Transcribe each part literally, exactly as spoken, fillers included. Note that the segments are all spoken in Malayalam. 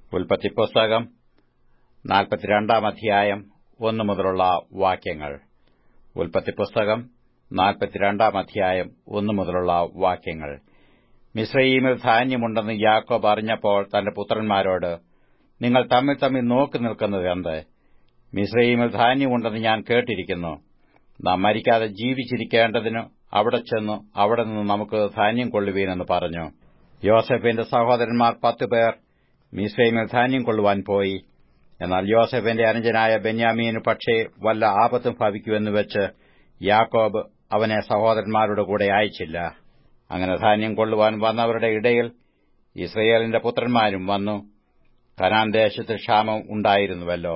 ഉൽപ്പത്തിപ്പുസ്തകം നാൽപ്പത്തിരണ്ടാം അധ്യായം ഒന്നു മുതലുള്ള വാക്യങ്ങൾ. ഉൽപ്പത്തിപ്പുസ്തകം നാൽപ്പത്തിരണ്ടാം അധ്യായം ഒന്നു മുതലുള്ള വാക്യങ്ങൾ. മിസ്രയീമിൽ ധാന്യമുണ്ടെന്ന് യാക്കോബ് അറിഞ്ഞപ്പോൾ തന്റെ പുത്രന്മാരോട്, നിങ്ങൾ തമ്മിൽ തമ്മിൽ നോക്കി നിൽക്കുന്നത് എന്ത്? മിസ്രയീമിൽ ധാന്യമുണ്ടെന്ന് ഞാൻ കേട്ടിരിക്കുന്നു. നാം മരിക്കാതെ ജീവിച്ചിരിക്കേണ്ടതിന് അവിടെ ചെന്ന് അവിടെ നിന്ന് നമുക്ക് ധാന്യം കൊള്ളുവീനെന്ന് പറഞ്ഞു. യോസേഫിന്റെ സഹോദരന്മാർ പത്തുപേർ മിസ്രയീമിൽ ധാന്യം കൊള്ളുവാൻ പോയി. എന്നാൽ യോസേഫിന്റെ അനുജനായ ബെന്യാമീന് പക്ഷേ വല്ല ആപത്തും ഭവിക്കുമെന്ന് വെച്ച് യാക്കോബ് അവനെ സഹോദരന്മാരുടെ കൂടെ അയച്ചില്ല. അങ്ങനെ ധാന്യം കൊള്ളുവാൻ വന്നവരുടെ ഇടയിൽ ഇസ്രയേലിന്റെ പുത്രന്മാരും വന്നു. കനാൻ ദേശത്ത് ക്ഷാമം ഉണ്ടായിരുന്നുവല്ലോ.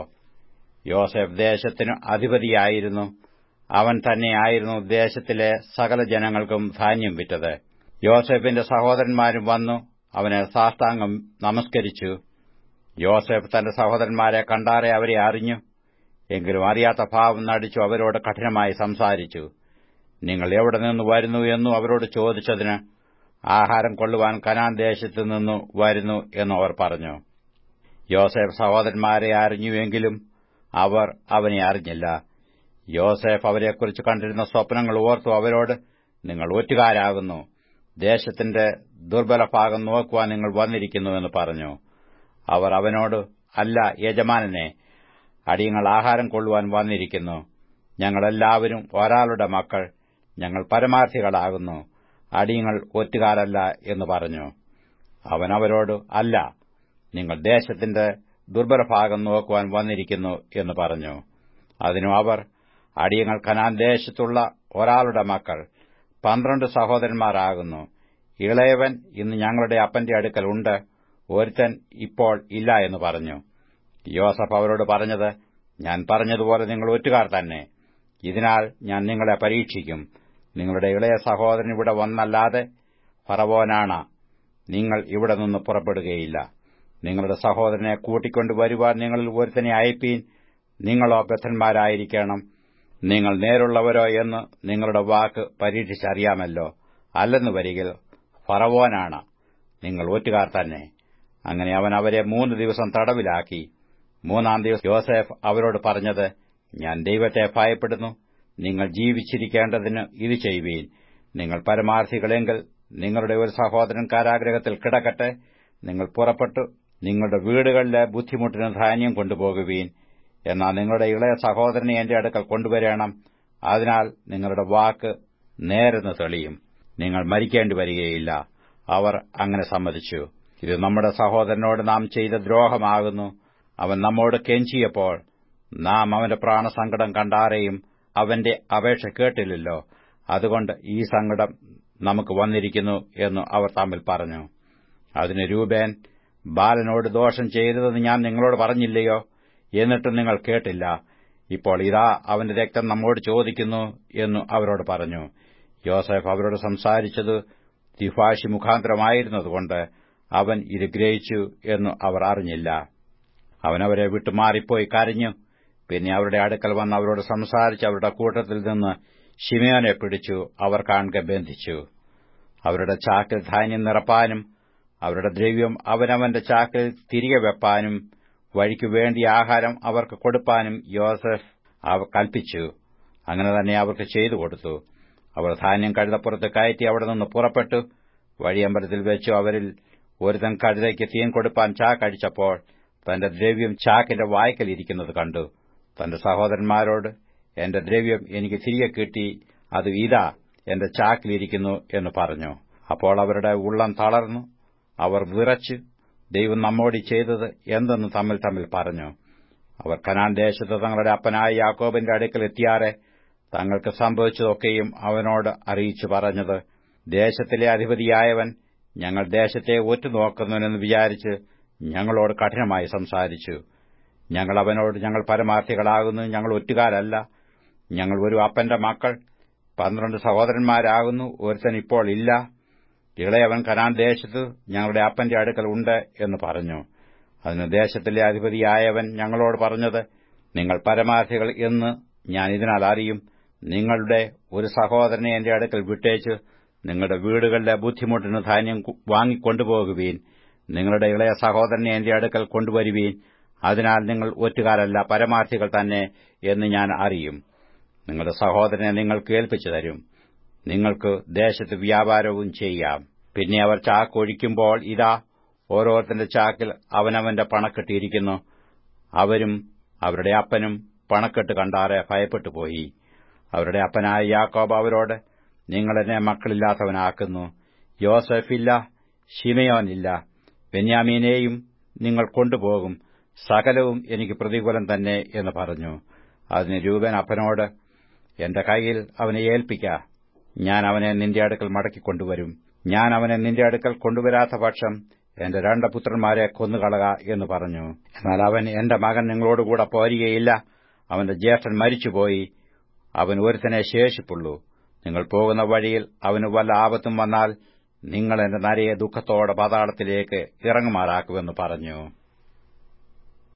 യോസേഫ് ദേശത്തിനു അധിപതിയായിരുന്നു. അവൻ തന്നെയായിരുന്നു ദേശത്തിലെ സകല ജനങ്ങൾക്കും ധാന്യം വിറ്റത്. യോസേഫിന്റെ സഹോദരന്മാരും വന്നു അവനെ സാഷ്ടാംഗം നമസ്കരിച്ചു. യോസേഫ് തന്റെ സഹോദരന്മാരെ കണ്ടാറെ അവരെ അറിഞ്ഞു. എങ്കിലും അറിയാത്ത ഭാവം നടിച്ചു അവരോട് കഠിനമായി സംസാരിച്ചു. നിങ്ങൾ എവിടെ നിന്ന് വരുന്നു എന്നു അവരോട് ചോദിച്ചതിന്, ആഹാരം കൊള്ളുവാൻ കനാൻ ദേശത്തു നിന്നു വരുന്നു എന്നു അവർ പറഞ്ഞു. യോസേഫ് സഹോദരന്മാരെ അറിഞ്ഞുവെങ്കിലും അവർ അവനെ അറിഞ്ഞില്ല. യോസേഫ് അവരെക്കുറിച്ച് കണ്ടിരുന്ന സ്വപ്നങ്ങൾ ഓർത്തു അവരോട്, നിങ്ങൾ ഒറ്റുകാരാകുന്നു, ദേശത്തിന്റെ ദുർബലഭാഗം നോക്കുവാൻ നിങ്ങൾ വന്നിരിക്കുന്നുവെന്ന് പറഞ്ഞു. അവർ അവനോട്, അല്ല യജമാനനെ, അടിയങ്ങൾ ആഹാരം കൊള്ളുവാൻ വന്നിരിക്കുന്നു. ഞങ്ങളെല്ലാവരും ഒരാളുടെ മക്കൾ, ഞങ്ങൾ പരമാർത്ഥികളാകുന്നു, അടിയങ്ങൾ ഒറ്റുകാരല്ല എന്ന് പറഞ്ഞു. അവൻ അവരോട്, അല്ല, നിങ്ങൾ ദേശത്തിന്റെ ദുർബലഭാഗം നോക്കുവാൻ വന്നിരിക്കുന്നു എന്ന് പറഞ്ഞു. അതിനു അവർ, അടിയങ്ങൾ കനാൻ ദേശത്തുള്ള ഒരാളുടെ മക്കൾ, പന്ത്രണ്ട് സഹോദരന്മാരാകുന്നു. ഇളയവൻ ഇന്ന് ഞങ്ങളുടെ അപ്പന്റെ അടുക്കൽ ഉണ്ട്, ഒരുത്തൻ ഇപ്പോൾ ഇല്ല എന്ന് പറഞ്ഞു. യോസഫ് അവരോട് പറഞ്ഞത്, ഞാൻ പറഞ്ഞതുപോലെ നിങ്ങൾ ഒറ്റുകാർ തന്നെ. ഇതിനാൽ ഞാൻ നിങ്ങളെ പരീക്ഷിക്കും. നിങ്ങളുടെ ഇളയ സഹോദരൻ ഇവിടെ വന്നല്ലാതെ ഫറവോനാണ്, നിങ്ങൾ ഇവിടെ നിന്ന് പുറപ്പെടുകയില്ല. നിങ്ങളുടെ സഹോദരനെ കൂട്ടിക്കൊണ്ടുവരുവാൻ നിങ്ങളിൽ ഒരുത്തനെ അയപ്പീൻ. നിങ്ങളോ ബദ്ധന്മാരായിരിക്കണം. നിങ്ങൾ നേരുള്ളവരോ എന്ന് നിങ്ങളുടെ വാക്ക് പരീക്ഷിച്ചറിയാമല്ലോ. അല്ലെന്ന് വരികിൽ ഫറവോനാണ്, നിങ്ങൾ ഒറ്റുകാർ തന്നെ. അങ്ങനെ അവൻ അവരെ മൂന്ന് ദിവസം തടവിലാക്കി. മൂന്നാം ദിവസം യോസേഫ് അവരോട് പറഞ്ഞത്, ഞാൻ ദൈവത്തെ ഭയപ്പെടുന്നു. നിങ്ങൾ ജീവിച്ചിരിക്കേണ്ടതിന് ഇത് ചെയ്യുവീൻ. നിങ്ങൾ പരമാർത്ഥികളെങ്കിൽ നിങ്ങളുടെ ഒരു സഹോദരൻ കാരാഗൃഹത്തിൽ കിടക്കട്ടെ. നിങ്ങൾ പുറപ്പെട്ടു നിങ്ങളുടെ വീടുകളിലെ ബുദ്ധിമുട്ടിന് ധാന്യം കൊണ്ടുപോകുവീൻ. എന്നാൽ നിങ്ങളുടെ ഇളയ സഹോദരനെ എന്റെ അടുക്കൽ കൊണ്ടുവരണം. അതിനാൽ നിങ്ങളുടെ വാക്ക് നേരെന്ന് തെളിയും. നിങ്ങൾ മരിക്കേണ്ടി വരികയില്ല. അവർ അങ്ങനെ സമ്മതിച്ചു. ഇത് നമ്മുടെ സഹോദരനോട് നാം ചെയ്ത ദ്രോഹമാകുന്നു. അവൻ നമ്മോട് കെഞ്ചിയപ്പോൾ നാം അവന്റെ പ്രാണസങ്കടം കണ്ടാരെയും അവന്റെ അപേക്ഷ കേട്ടില്ലല്ലോ. അതുകൊണ്ട് ഈ സങ്കടം നമുക്ക് വന്നിരിക്കുന്നു എന്ന് അവർ തമ്മിൽ പറഞ്ഞു. അതിന് രൂബേൻ, ബാലനോട് ദോഷം ചെയ്തതെന്ന് ഞാൻ നിങ്ങളോട് പറഞ്ഞില്ലയോ? എന്നിട്ടും നിങ്ങൾ കേട്ടില്ല. ഇപ്പോൾ ഇതാ അവന്റെ രക്തം നമ്മോട് ചോദിക്കുന്നു എന്നു അവരോട് പറഞ്ഞു. യോസേഫ് അവരോട് സംസാരിച്ചത് ദ്വിഭാഷി മുഖാന്തരമായിരുന്നതുകൊണ്ട് അവൻ ഇത് ഗ്രഹിച്ചു എന്നു അവർ അറിഞ്ഞില്ല. അവനവരെ വിട്ടുമാറിപ്പോയി കരഞ്ഞു. പിന്നെ അവരുടെ അടുക്കൽ വന്ന് അവരോട് സംസാരിച്ച് അവരുടെ കൂട്ടത്തിൽ നിന്ന് ശിമയോനെ പിടിച്ചു അവർ കാൺകെ ബന്ധിച്ചു. അവരുടെ ചാക്കിൽ ധാന്യം നിറപ്പാനും അവരുടെ ദ്രവ്യം അവനവന്റെ ചാക്കിൽ തിരികെ വെപ്പാനും വഴിക്കു വേണ്ടിയ ആഹാരം അവർക്ക് കൊടുപ്പാനും യോസേഫ് കൽപ്പിച്ചു. അങ്ങനെ തന്നെ അവർക്ക് ചെയ്തു കൊടുത്തു. അവർ ധാന്യം കഴുതപ്പുറത്ത് കയറ്റി അവിടെ നിന്ന് പുറപ്പെട്ടു. വഴിയമ്പലത്തിൽ വെച്ചു അവരിൽ ഒരുത്തൻ കഴുതയ്ക്ക് തീൻ കൊടുപ്പാൻ ചാക്കഴിച്ചപ്പോൾ തന്റെ ദ്രവ്യം ചാക്കിന്റെ വായ്ക്കൽ ഇരിക്കുന്നത് കണ്ടു. തന്റെ സഹോദരന്മാരോട്, എന്റെ ദ്രവ്യം എനിക്ക് തിരികെ കിട്ടി, അത് ഇതാ എന്റെ ചാക്കിലിരിക്കുന്നു എന്ന് പറഞ്ഞു. അപ്പോൾ അവരുടെ ഉള്ളം തളർന്നു. അവർ വിറച്ചു, ദൈവം നമ്മോട് ചെയ്തത് എന്തെന്ന് തമ്മിൽ തമ്മിൽ പറഞ്ഞു. അവർ കനാൻ ദേശത്ത് തങ്ങളുടെ അപ്പനായ യാക്കോബിന്റെ അടുക്കൽ എത്തിയാറെ തങ്ങൾക്ക് സംഭവിച്ചതൊക്കെയും അവനോട് അറിയിച്ചു പറഞ്ഞത്, ദേശത്തിലെ അധിപതിയായവൻ ഞങ്ങൾ ദേശത്തെ ഒറ്റുനോക്കുന്നുവെന്ന് വിചാരിച്ച് ഞങ്ങളോട് കഠിനമായി സംസാരിച്ചു. ഞങ്ങൾ അവനോട്, ഞങ്ങൾ പരമാർത്ഥികളാകുന്നു, ഞങ്ങൾ ഒറ്റുകാരല്ല. ഞങ്ങൾ ഒരു അപ്പന്റെ മക്കൾ, പന്ത്രണ്ട് സഹോദരന്മാരാകുന്നു, ഒരുത്തൻ ഇപ്പോൾ ഇല്ല. ഇളയവൻ കനാൻ ദേശത്ത് ഞങ്ങളുടെ അപ്പന്റെ അടുക്കൽ ഉണ്ട് എന്ന് പറഞ്ഞു. അതിന് ദേശത്തിലെ അധിപതിയായവൻ ഞങ്ങളോട് പറഞ്ഞത്, നിങ്ങൾ പരമാർത്ഥികൾ എന്ന് ഞാൻ ഇതിനാൽ അറിയും. നിങ്ങളുടെ ഒരു സഹോദരനെ എന്റെ അടുക്കൽ വിട്ടേച്ച് നിങ്ങളുടെ വീടുകളിലെ ബുദ്ധിമുട്ടിന് ധാന്യം വാങ്ങിക്കൊണ്ടുപോകുവീൻ. നിങ്ങളുടെ ഇളയ സഹോദരനെ എന്റെ അടുക്കൽ കൊണ്ടുവരുവീൻ. അതിനാൽ നിങ്ങൾ ഒറ്റുകാരല്ല, പരമാർത്ഥികൾ തന്നെ എന്ന് ഞാൻ അറിയും. നിങ്ങളുടെ സഹോദരനെ നിങ്ങൾക്ക് ഏൽപ്പിച്ചു തരും. നിങ്ങൾക്ക് ദേശത്ത് വ്യാപാരവും ചെയ്യാം. പിന്നെ അവർ ചാക്ക് ഒഴിക്കുമ്പോൾ ഇതാ, ഓരോരുത്തന്റെ ചാക്കിൽ അവനവന്റെ പണക്കെട്ടിയിരിക്കുന്നു. അവരും അവരുടെ അപ്പനും പണക്കെട്ട് കണ്ടാറെ ഭയപ്പെട്ടുപോയി. അവരുടെ അപ്പനായ യാക്കോബ് അവരോട്, നിങ്ങൾ എന്നെ മക്കളില്ലാത്തവനാക്കുന്നു. യോസെഫില്ല, ശിമയോനില്ല, ബെന്യാമീനെയും നിങ്ങൾ കൊണ്ടുപോകും. സകലവും എനിക്ക് പ്രതികൂലം തന്നെ എന്ന് പറഞ്ഞു. അതിന് രൂബേൻ അപ്പനോട്, എന്റെ കൈയിൽ അവനെ ഏൽപ്പിക്ക, ഞാൻ അവനെ നിന്റെ അടുക്കൽ മടക്കിക്കൊണ്ടുവരും. ഞാൻ അവനെ നിന്റെ അടുക്കൽ കൊണ്ടുവരാത്ത പക്ഷം എന്റെ രണ്ട് പുത്രന്മാരെ കൊന്നുകളക എന്ന് പറഞ്ഞു. എന്നാൽ അവൻ, എന്റെ മകൻ നിങ്ങളോടുകൂടെ പോരുകയില്ല. അവന്റെ ജ്യേഷ്ഠൻ മരിച്ചുപോയി. അവൻ ഒരുത്തനെ ശേഷിപ്പുള്ളൂ. നിങ്ങൾ പോകുന്ന വഴിയിൽ അവന് വല്ല ആപത്തും വന്നാൽ നിങ്ങൾ എന്റെ നരയെ ദുഃഖത്തോടെ പാതാളത്തിലേക്ക് ഇറങ്ങുമാറാക്കുമെന്ന് പറഞ്ഞു.